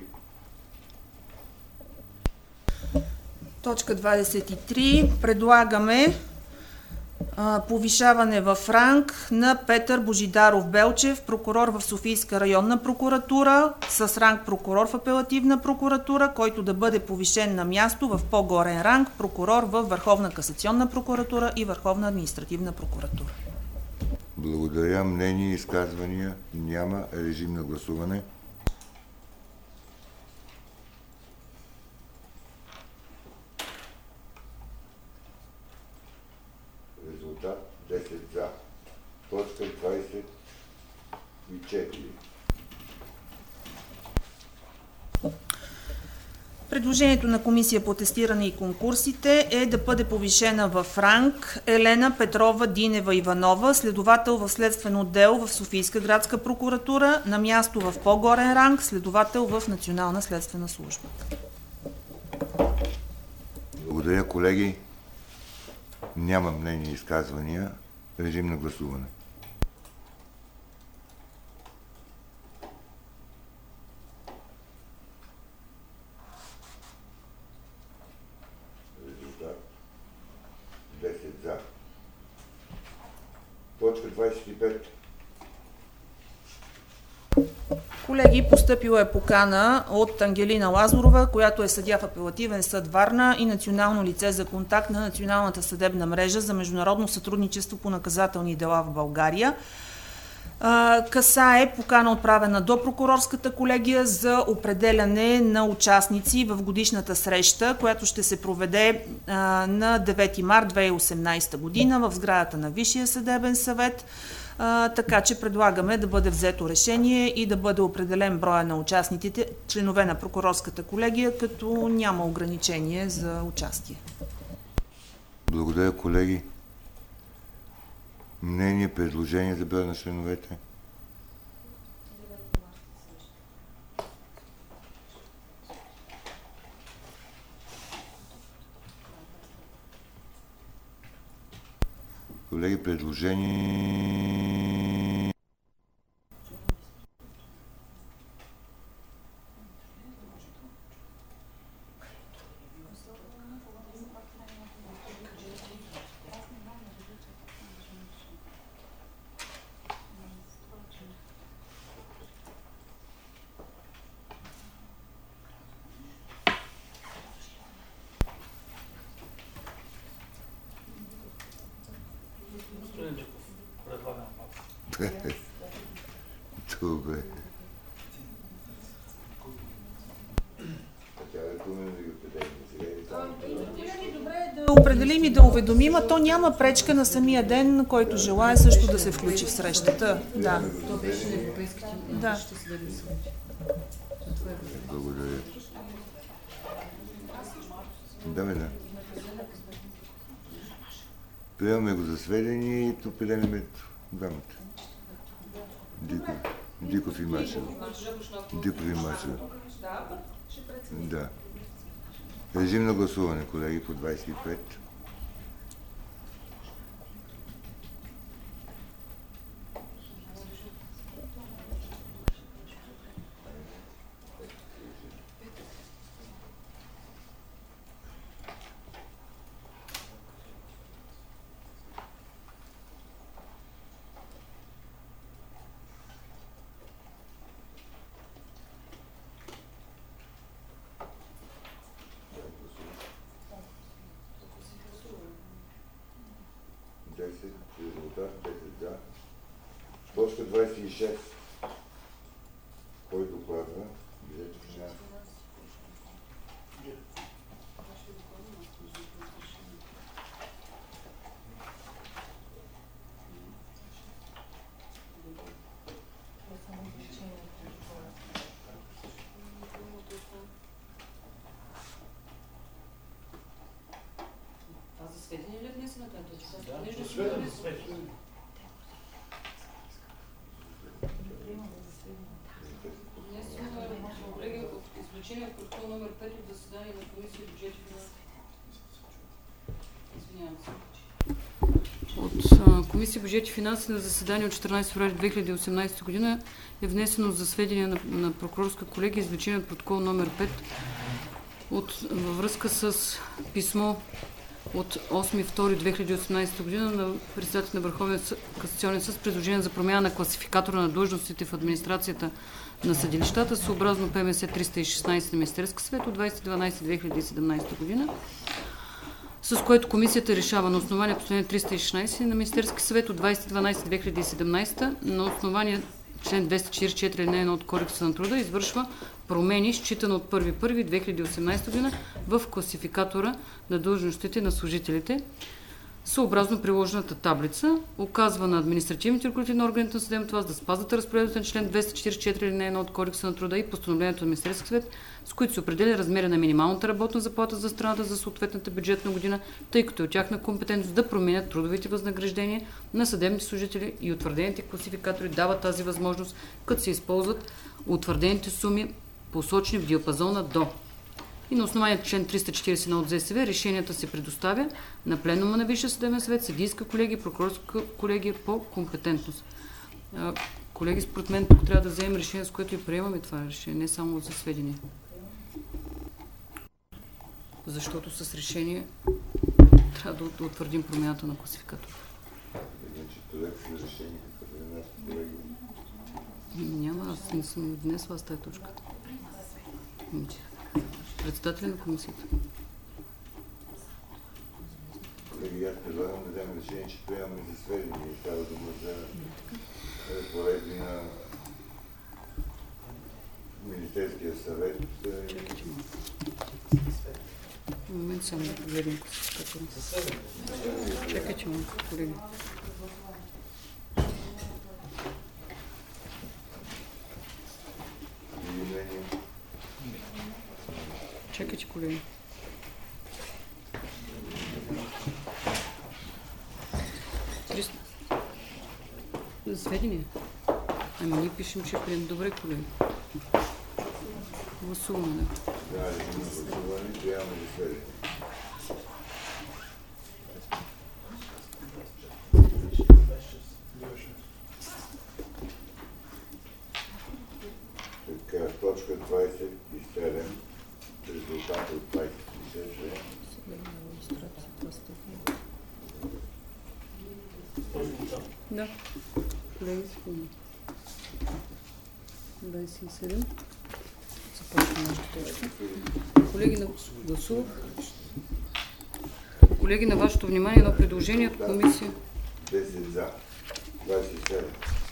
Точка двайсет и три. Предлагаме повишаване в ранг на Петър Божидаров Белчев, прокурор в Софийска районна прокуратура, с ранг прокурор в апелативна прокуратура, който да бъде повишен на място в по-горен ранг прокурор в Върховна касационна прокуратура и Върховна административна прокуратура. Благодаря. Мнения и изказвания няма. Режим на гласуване. Резултат десет за. Точка двадесет и четири. Предложението на Комисия по атестиране и конкурсите е да бъде повишена в ранг Елена Петрова Динева Иванова, следовател в следствен отдел в Софийска градска прокуратура, на място в по-горен ранг, следовател в Национална следствена служба. Благодаря, колеги. Няма мнение и изказвания. Режим на гласуване. Резултат десет за. Точка двадесет и пет. Колеги, постъпила е покана от Ангелина Лазарова, която е съдия в апелативен съд Варна и национално лице за контакт на Националната съдебна мрежа за международно сътрудничество по наказателни дела в България. Касае покана, отправена до прокурорската колегия за определяне на участници в годишната среща, която ще се проведе на девети март две хиляди и осемнадесета година в сградата на Висшия съдебен съвет. А, така че предлагаме да бъде взето решение и да бъде определен броя на участниците, членове на прокурорската колегия, като няма ограничение за участие. Благодаря, колеги. Мнение, предложение за броя на членовете? Колеги, предложение... Добре. Да определим и да уведомим, а то няма пречка на самия ден, който желая също да се включи в срещата. Да. То беше на европейските да. Благодаря. Да, бе, да. Приемаме го за сведение и определяме двамата. Диков. Диков и Машева. Диков и Машева. Да. Режим на гласуване, колеги, по двадесет и пет. десет, резултат десет за. Точка двадесет и шест. Кой докладва? Бюджет и финанси. Сведения ли внесена тази точка? Да, Нещо си сведения, внесена. сведения. Внесено е, колеги, от извлечение от протокол номер пет от заседание на Комисия бюджет и финанси. Извинявам се. От а, Комисия бюджет и финанси на заседание от четиринадесети февруари две хиляди и осемнадесета година е внесено за сведение на, на прокурорска колегия извлечение от протокол номер пет от, във връзка с писмо от осми февруари две хиляди и осемнадесета година на председател на Върховния касационен съд с предложение за промяна на класификатора на длъжностите в администрацията на съдилищата съобразно П М С триста и шестнадесет на Министерски съвет от двадесети девети две хиляди и седемнадесета година, с което комисията решава на основание постановление триста и шестнадесет на Министерски съвет от двадесети девети две хиляди и седемнадесета на основание член двеста четиридесет и четири алинея едно от Кодекса на труда извършва промени, считано от първи януари две хиляди и осемнадесета година в класификатора на длъжностите на служителите, съобразно приложената таблица, указва на административните ръководители на органите на съдебната власт да спазват разпоредбите на член двеста четиридесет и четири алинея едно от Кодекса на труда и постановлението на Министерския съвет, с които се определя размера на минималната работна заплата за страната за съответната бюджетна година, тъй като е от тяхна компетентност да променят трудовите възнаграждения на съдебните служители и утвърдените класификатори дават тази възможност, като се използват утвърдените суми, посочени в диапазона до. И на основание член триста четиридесет и едно от З С В решенията се предоставя на пленума на Висшия съдебен съвет, съдийска колегия, прокурорска колегия по компетентност. Колеги, според мен тук трябва да вземем решение, с което и приемаме това решение, не само за сведения. Защото с решение трябва да утвърдим промяната на класификатора. Няма, аз не съм внесла с тази точка. Председателя на комисията. Колеги, аз предлагам да вземем решение, че приемаме за сведения и става дума за разпоредби на Министерския съвет. В момент само да погледнем класификатора. Чакайте малко, колеги. Чакайте, колеги. За сведения. Ами ние пишем, че прием. Добре, колеги. Гласуваме, да. Да, да има гласуване, приемаме за сведения. Така, точка двадесет и седем. Резултата от двадесет и седем. Да. Колеги, секунда. двадесет и седем. Започваме нашата точка. Колеги, на... гласувах. Колеги, на вашето внимание едно предложение от комисия. десет за. двадесет и седем.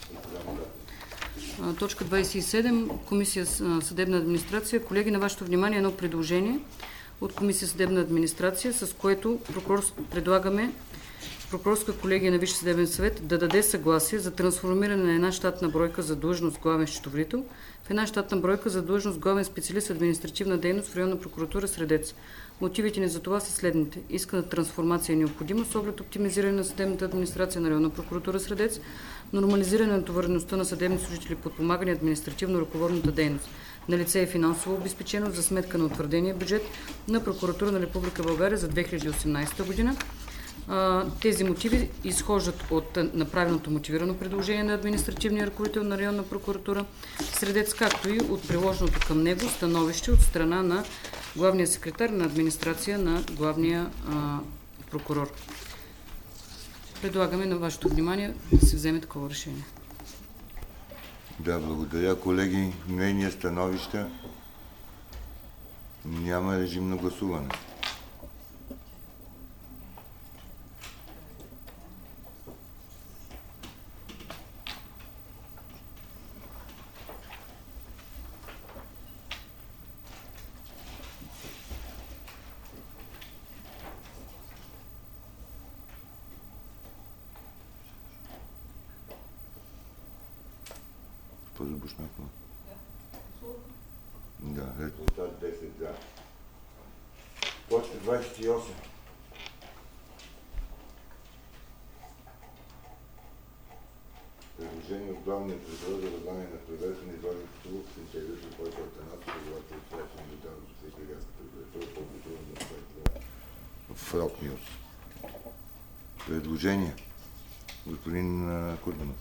Точка двадесет и седем. Комисия съдебна администрация. Колеги, на вашето внимание едно предложение от Комисия съдебна администрация, с което прокурор... предлагаме Прокурорска колегия на Висшия съдебен съвет да даде съгласие за трансформиране на една щатна бройка за длъжност главен счетоводител в една щатна бройка за длъжност главен специалист административна дейност в районна прокуратура Средец. Мотивите ни за това са следните. Исканата трансформация е необходима с оглед оптимизиране на съдебната администрация на районна прокуратура Средец, нормализиране на натовареността на съдебни служители, подпомагане административно-ръководната дейност. Налице е финансова обезпеченост за сметка на утвърдения бюджет на Прокуратура на Република България за две хиляди и осемнадесета година. Тези мотиви изхождат от направеното мотивирано предложение на административния ръководител на районна прокуратура Средец, както и от приложеното към него становище от страна на главния секретар на администрация на главния а, прокурор. Предлагаме на вашето внимание да се вземе такова решение. Да, благодаря, колеги. Мнения, становища? Няма режим на гласуване. По-забушнахме. Да, резултат десет за. Точка двадесет и осем. Предложение от главния прокурор за възлагане на проверка на изложението в интервю с който Атанасов, когато е свършен до там за Софийската прокуратура, по-готовно на което в Рокнюс. Предложение. Господин Курбанов.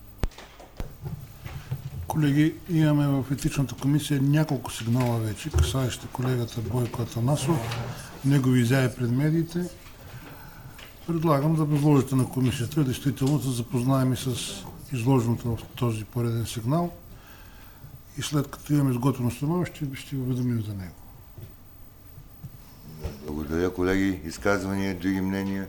Колеги, имаме в етичната комисия няколко сигнала вече, касаещи колегата Бойко Атанасов, негови изяви пред медиите. Предлагам да възложите на комисията действително да запознаем и с изложеното в този пореден сигнал и след като имаме изготвено становище, ще ви уведомим за него. Благодаря, колеги. Изказвания, други мнения?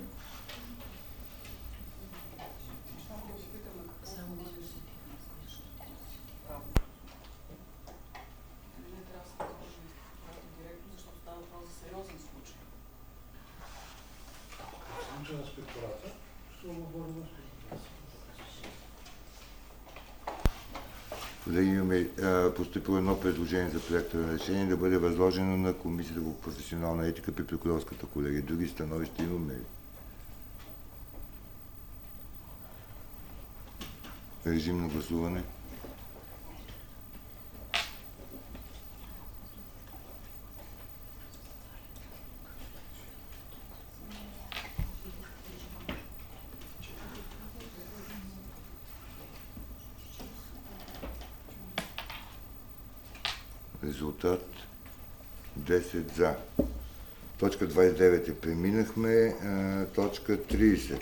Колеги, имаме постъпило едно предложение за проекта на решение да бъде възложено на Комисията по професионална етика при Прокурорската колегия. Други становища имаме ли? Режим на гласуване. Резултат десет за. Точка двадесет и девет е преминахме. А, точка тридесет.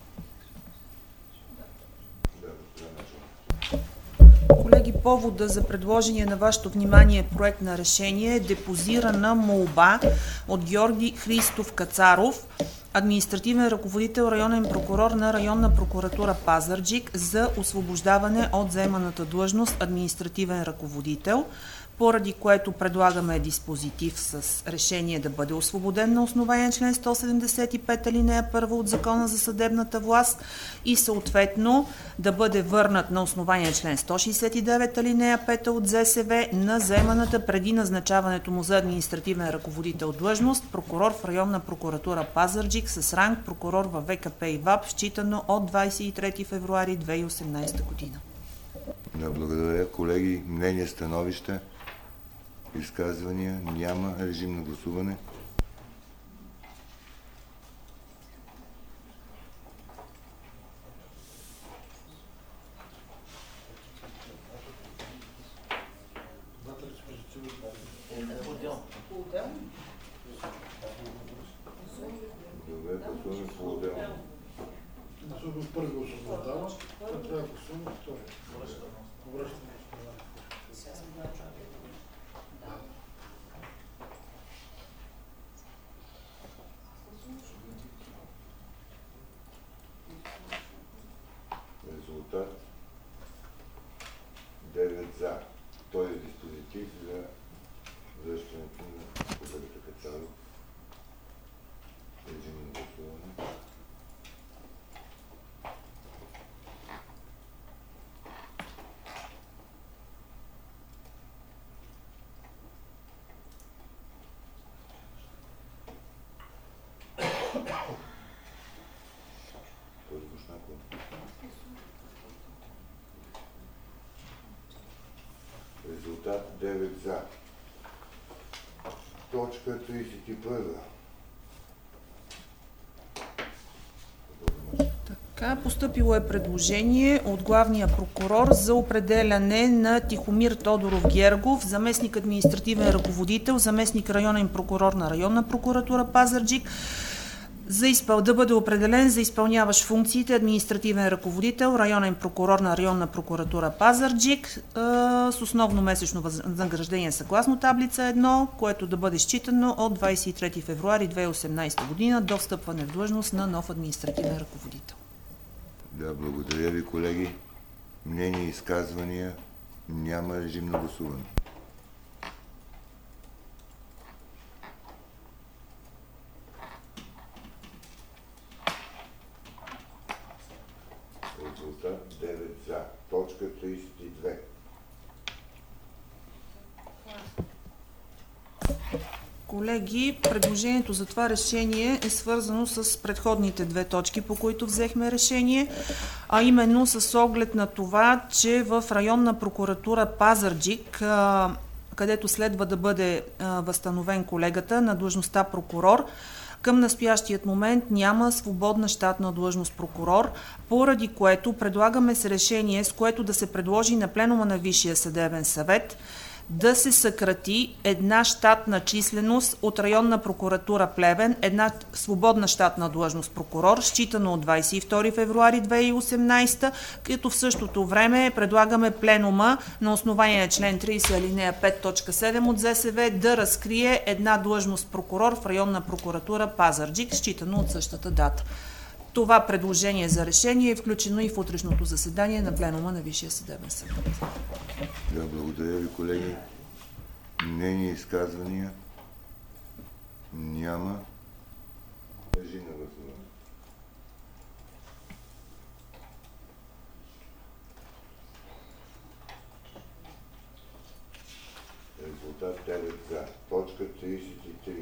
Колеги, повода за предложение на вашето внимание проект на решение е депозирана молба от Георги Христов Кацаров, административен ръководител, районен прокурор на районна прокуратура Пазарджик, за освобождаване от заеманата длъжност административен ръководител, поради което предлагаме диспозитив с решение да бъде освободен на основание член сто седемдесет и пет алинея първа от Закона за съдебната власт и съответно да бъде върнат на основание член сто шестдесет и девет алинея пета от ЗСВ на заеманата преди назначаването му за административен ръководител длъжност прокурор в районна прокуратура Пазарджик с ранг прокурор във ВКП и ВАП, считано от двадесет и трети февруари две хиляди и осемнадесета година. Да, благодаря. Колеги, мнение, становище? Изказвания? Няма. Режим на гласуване. Добре, гласуваме по-отделно. Първо освобождава, това трябва да гласуваме втори. Връщаме. Резултат девет за. Той е диспозитив за връщането на колегата Кацаров. Режим на гласуване. Резултат девет за. Точка тридесет и първа. Така, постъпило е предложение от главния прокурор за определяне на Тихомир Тодоров Гергов, заместник административен ръководител, заместник районен прокурор на районна прокуратура Пазарджик, за изпъл... да бъде определен за изпълняващ функциите административен ръководител, районен прокурор на районна прокуратура Пазарджик е, с основно месечно възнаграждение съгласно таблица едно, което да бъде считано от двадесет и трети февруари две хиляди и осемнадесета година до встъпване в длъжност на нов административен ръководител. Да, благодаря ви, колеги. Мнения и изказвания? Няма. Режим на гласуване. Резултат девет за. Точка тридесет и две. Колеги, предложението за това решение е свързано с предходните две точки, по които взехме решение, а именно с оглед на това, че в районна прокуратура Пазарджик, където следва да бъде възстановен колегата на длъжността прокурор, към настоящият момент няма свободна щатна длъжност прокурор, поради което предлагаме с решение, с което да се предложи на пленума на Висшия съдебен съвет да се съкрати една щатна численост от районна прокуратура Плевен, една свободна щатна длъжност прокурор, считано от двадесет и втори февруари две хиляди и осемнадесета, като в същото време предлагаме пленума на основание на член тридесет алинея пет точка седем от ЗСВ да разкрие една длъжност прокурор в районна прокуратура Пазарджик, считано от същата дата. Това предложение за решение е включено и в утрешното заседание на пленума на Висшия съдебен съвет. Да, благодаря ви, колеги. Мнения, изказвания? Няма. Режим на гласуване. Резултат девет за. Точка тридесет и три.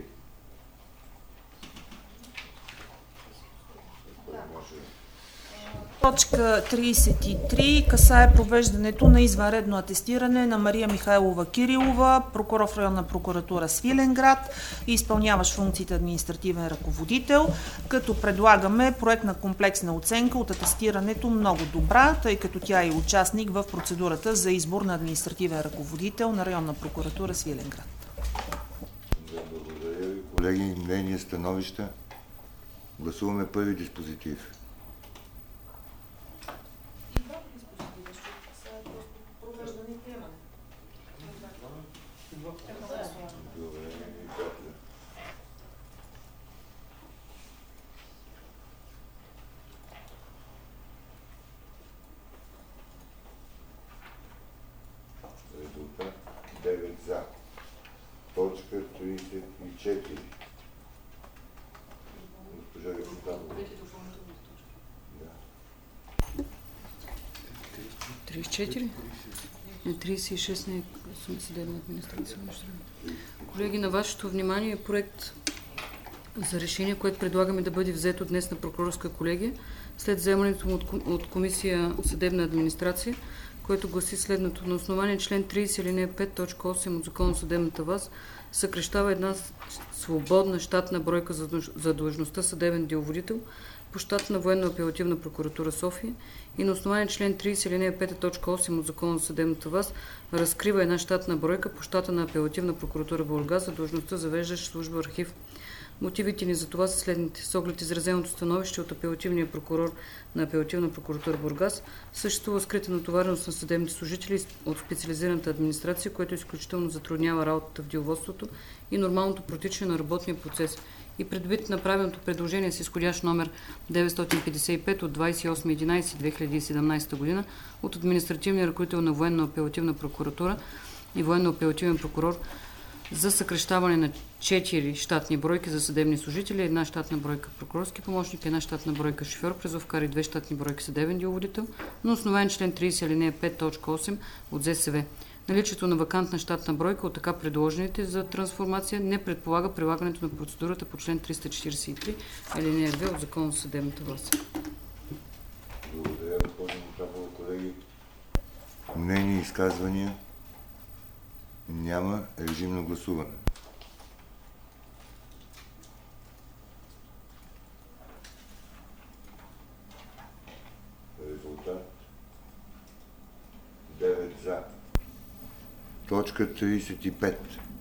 Точка тридесет и три касае провеждането на извънредно атестиране на Мария Михайлова Кирилова, прокурор в районна прокуратура Свиленград и изпълняващ функциите административен ръководител, като предлагаме проектна комплексна оценка от атестирането много добра, тъй като тя е участник в процедурата за избор на административен ръководител на районна прокуратура Свиленград. Да, благодаря ви, колеги. Мнение, становища? Гласуваме първи диспозитив. Резултат девет за. Точка тридесет и четири. Госпожа Гапотанова. тридесет и четири? Не, тридесет и шест не е съдебна администрация. Колеги, на вашето внимание е проект за решение, което предлагаме да бъде взето днес на прокурорска колегия, след вземането му от Комисия съдебна администрация, което гласи следното. На основание член тридесет алинея пет точка осем от Закона за съдебната власт съкращава една свободна щатна бройка за длъжността съдебен деловодител по щат на Военно-апелативна прокуратура София и на основание член тридесет алинея пет точка осем от Закона за съдебната власт разкрива една щатна бройка по щата на Апелативна прокуратура Бургас за длъжността завеждащ служба архив. Мотивите ни за това са следните. С оглед изразеното становище от апелативния прокурор на Апелативна прокуратура Бургас, съществува скрита натовареност на съдебните служители от специализираната администрация, което изключително затруднява работата в деловодството и нормалното протичане на работния процес. И предвид направеното предложение с изходящ номер деветстотин петдесет и пет от двадесет и осми ноември две хиляди и седемнадесета година от административния ръководител на Военно-апелативна прокуратура и Военно-апелативен прокурор за съкращаване на четири щатни бройки за съдебни служители, една щатна бройка прокурорски помощник, една щатна бройка шофьор, призовкар и две щатни бройки съдебен деловодител, на основание член тридесет алинея пет точка осем от ЗСВ. Наличието на вакантна щатна бройка от така предложените за трансформация не предполага прилагането на процедурата по член триста четиридесет и три алинея две от Закона за съдебната власт. Благодаря, госпожо Мутапова, колеги. Мнения, изказвания? Няма. Режим на гласуване. Резултат девет за. Точка тридесет и пет.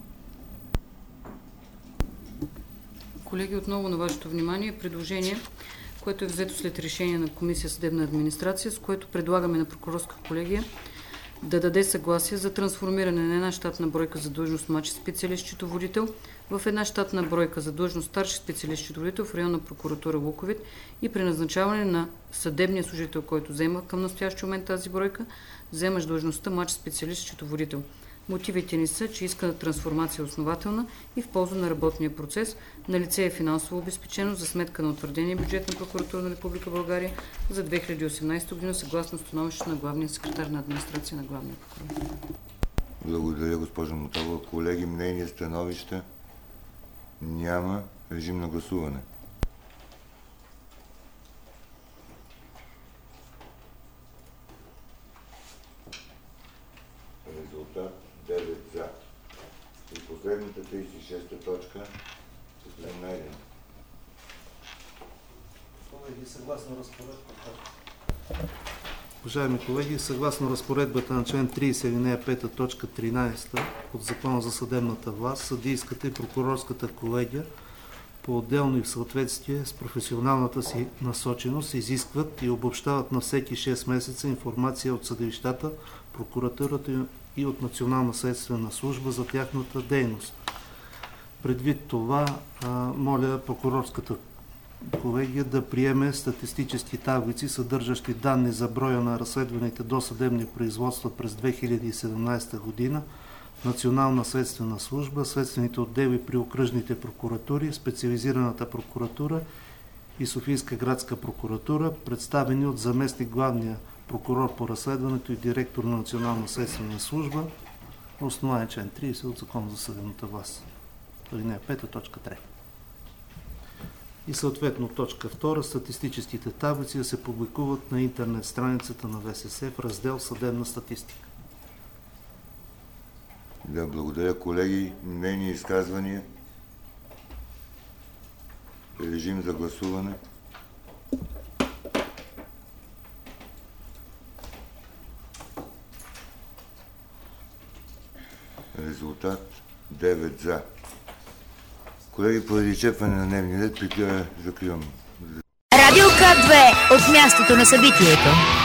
Колеги, отново на вашето внимание предложение, което е взето след решение на Комисия съдебна администрация, с което предлагаме на прокурорска колегия да даде съгласие за трансформиране на една щатна бройка за длъжност младши специалист-счетоводител в една щатна бройка за длъжност старши специалист-счетоводител в районна прокуратура Луковит и при назначаване на съдебния служител, който взема към настоящия момент тази бройка, вземаш длъжността младши специалист-счетоводител. Мотивите ни са, че иска трансформация основателна и в полза на работния процес. Налице е финансово обезпечено за сметка на утвърдения бюджет на прокуратура на Република България за две хиляди и осемнадесета година, съгласно становището на главния секретар на администрация на главния прокурор. Благодаря, госпожо Мутапова. Колеги, мнения, становища? Няма. Режим на гласуване. Резултат девет за. И последната тридесет и шеста точка е Найден. Колеги, съгласно разпоредбата Уважаеми колеги, съгласно разпоредбата на член трийсет, алинея пета, точка тринайсета от Закона за съдебната власт, съдийската и прокурорската колегия по-отделно и в съответствие с професионалната си насоченост изискват и обобщават на всеки шест месеца информация от съдилищата, прокуратурата и от Национална следствена служба за тяхната дейност. Предвид това, моля прокурорската колегия да приеме статистически таблици, съдържащи данни за броя на разследваните досъдебни производства през две хиляди и седемнайсета година, Национална следствена служба, следствените отдели при окръжните прокуратури, специализираната прокуратура и Софийска градска прокуратура, представени от заместник главния прокурор по разследването и директор на Национална следствена служба, на основание член трийсет от Закона за съдебната власт. Алинея пета, точка трета. И съответно точка втора, статистическите таблици да се публикуват на интернет страницата на ВСС в раздел Съдебна статистика. Да, благодаря, колеги. Мнения и изказвания? Режим за гласуване. Резултат девет за. Колеги, поради изчерпване на дневния ред, закривам. Радио К две от мястото на събитието.